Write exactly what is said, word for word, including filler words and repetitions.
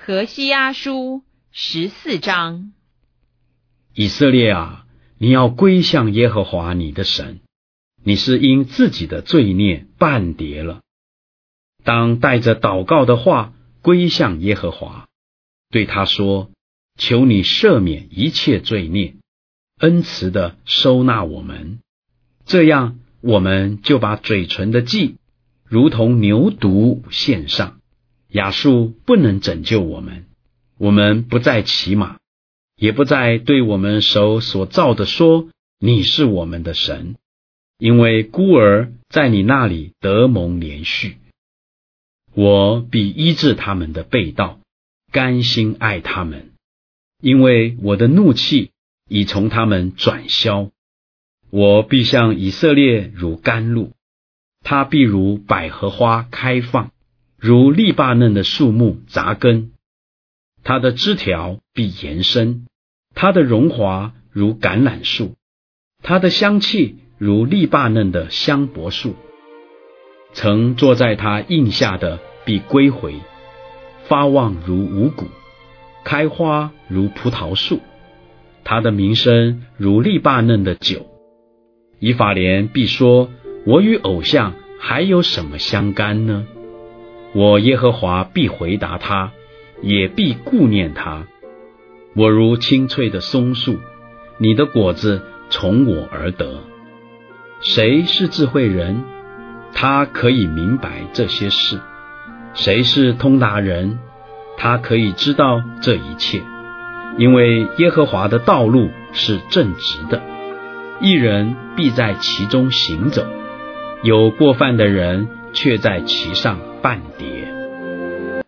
何西阿书十四章。 以色列啊，你要归向耶和华你的神，你是因自己的罪孽半跌了。当带着祷告的话归向耶和华，对他说：求你赦免一切罪孽，恩慈地收纳我们，这样我们就把嘴唇的祭如同牛犊献上。亚述不能拯救我们，我们不再骑马，也不再对我们手所造的说你是我们的神，因为孤儿在你那里得蒙怜恤。我必医治他们的背道，甘心爱他们，因为我的怒气已从他们转消。我必向以色列如甘露，他必如百合花开放，如利巴嫩的树木扎根，它的枝条必延伸，它的荣华如橄榄树，它的香气如利巴嫩的香柏树。曾坐在它荫下的必归回，发旺如五谷，开花如葡萄树，它的名声如利巴嫩的酒。以法莲必说：我与偶像还有什么相干呢？我耶和华必回答他，也必顾念他。我如青翠的松树，你的果子从我而得。谁是智慧人？他可以明白这些事。谁是通达人？他可以知道这一切。因为耶和华的道路是正直的，义人必在其中行走，有过犯的人却在其上半跌。